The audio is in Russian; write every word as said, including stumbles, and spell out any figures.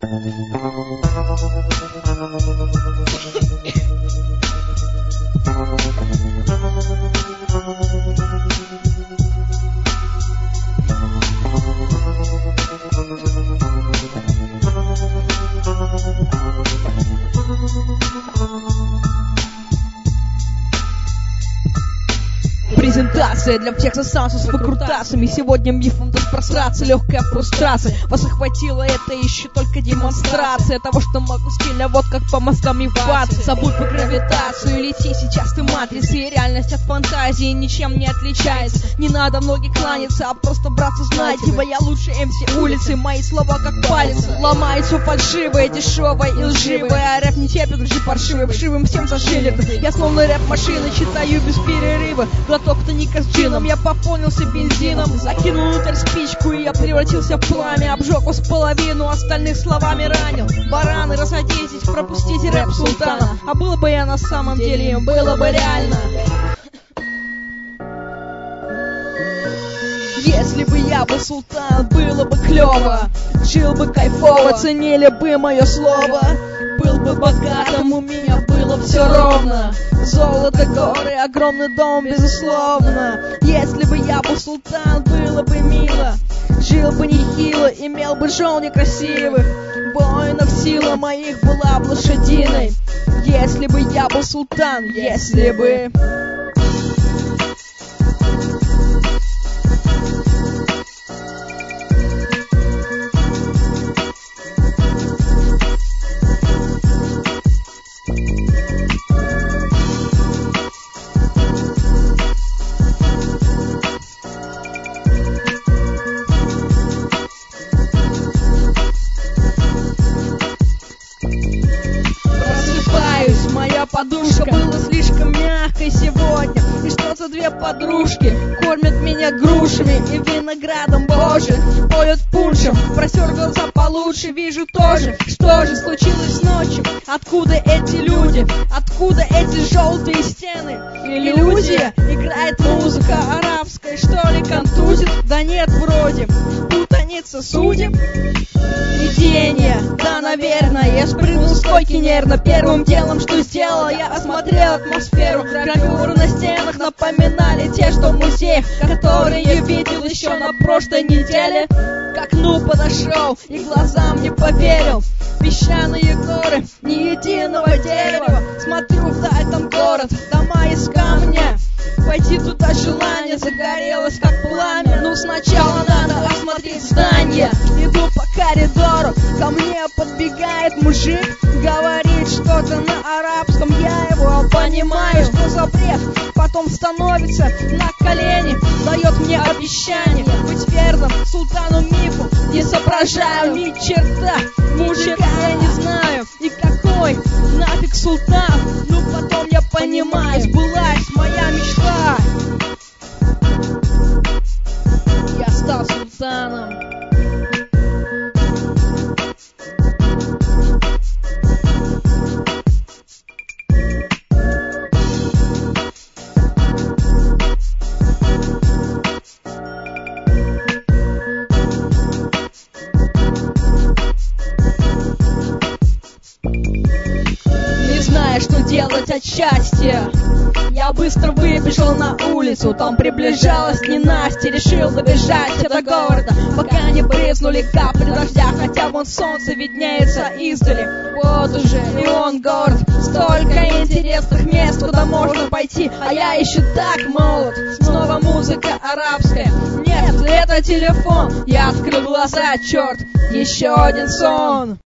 Презентация для всех засанцев с выкрутасами. Сегодня мифом даст просраться легкая фрустрация. Вас охватило это еще только демонстрация того, что могу стильно вот как по мозгам и ебаться. Забудь по гравитацию, лети, сейчас ты матрица. И реальность от фантазии ничем не отличается. Не надо многих кланяться, а просто браться знать. Ибо я лучше эм си улицы, мои слова как палец. Ломает все фальшивое, дешевое и лживое. А рэп не терпит лжи паршивой, вшивым всем зашили. Я словно рэп-машина, читаю без перерыва. Глоток тоника с джином, я пополнился бензином. Закинул внутрь спичку, и я превратился в пламя. Обжег вас половину, остальных словами ранил. Бараны, расходитесь, пропустите рэп султана. А было бы я на самом деле им, было бы реально. Если бы я был султан, было бы клево. Жил бы кайфово, ценили бы мое слово. Был бы богатым, у меня было все ровно. Золото, горы, огромный дом, безусловно. Если бы я был султан, было бы мило. Жил бы нехило, имел бы жен некрасивых. Воинов сила моих была бы лошадиной. Если бы я был султан, если бы... Подушка была слишком мягкой сегодня. И что за две подружки кормят меня грушами и виноградом, боже. Поют пуншем, просер глаза получше. Вижу тоже, что же случилось ночью. Откуда эти люди, откуда эти желтые стены? Иллюзия, играет музыка арабская, что ли контузит? Да нет, вроде, путаница судеб. Видение, да, наверное. Я спрыгнул с койки нервно. Первым делом, что сделал, я осмотрел атмосферу. Гравюры на стенах напоминали те, что в музеях, которые я видел еще на прошлой неделе. К окну подошел и глазам не поверил. Песчаные горы, ни единого дерева. Смотрю вдаль, там город, дома из камня. Пойти туда желание загорелось, как пламя. Ну сначала надо осмотреть здание. Иду по коридору, ко мне подбегает мужик. Говорит что-то на арабском, я его понимаю, что за бред. Потом становится на колени, дает мне обещание быть верным султану мифу. Не соображаю ни черта, мужика я не знаю. И какой нафиг султан? Ну потом я понимаю, сбылась моя мечта. Я стал султаном. Что делать от счастья? Я быстро выбежал на улицу, там приближалась ненастье. Решил добежать до города, пока не брызнули капли дождя. Хотя вон солнце виднеется издали. Вот уже и он город. Столько интересных мест, куда можно пойти. А я еще так молод. Снова музыка арабская. Нет, это телефон. Я открыл глаза, черт, еще один сон.